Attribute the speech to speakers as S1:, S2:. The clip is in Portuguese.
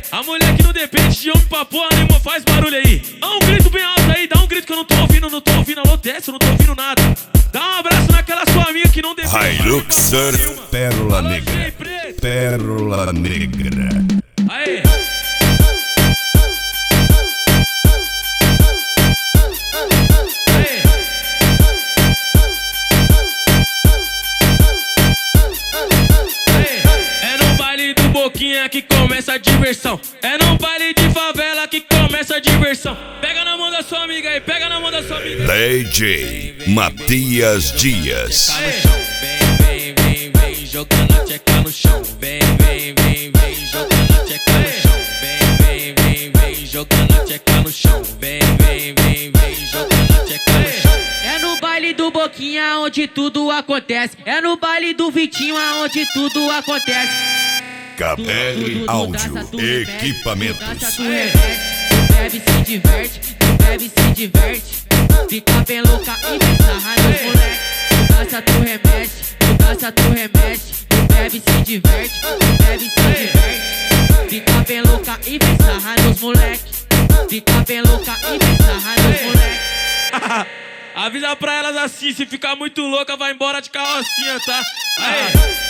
S1: A mulher que não depende de homem pra porra nenhuma faz barulho aí. Dá um grito bem alto aí, dá um grito que eu não tô ouvindo, Alô, desce, eu não tô ouvindo nada. Dá um abraço naquela sua amiga que não depende de homem pra porra nenhuma.
S2: Pérola Negra. Pérola Negra.
S1: Aê. Boquinha que começa a diversão. É no baile de favela que começa a diversão. Pega na mão da sua amiga aí, pega na mão da sua amiga.
S2: DJ Matias Dias.
S1: Vem, vem, jogando a tcheca no chão. Vem, jogando a tcheca no chão. Vem, jogando a tcheca no chão. Vem, jogando a tcheca no chão.
S3: É no baile do Boquinha onde tudo acontece. É no baile do Vitinho onde tudo acontece.
S2: KR Áudio Equipamentos.
S3: Tu bebe, se diverte, tu bebe, se diverte. Fica bem louca e vem sarrar nos moleque. Tu dança, tu remexe, tu dança, tu remexe. Tu bebe, se diverte, tu bebe, se diverte. Fica bem louca e vem sarrar nos moleque. Fica bem louca e vem sarrar nos moleque.
S1: Avisa pra elas assim, se ficar muito louca vai embora de carrocinha, tá? Aê.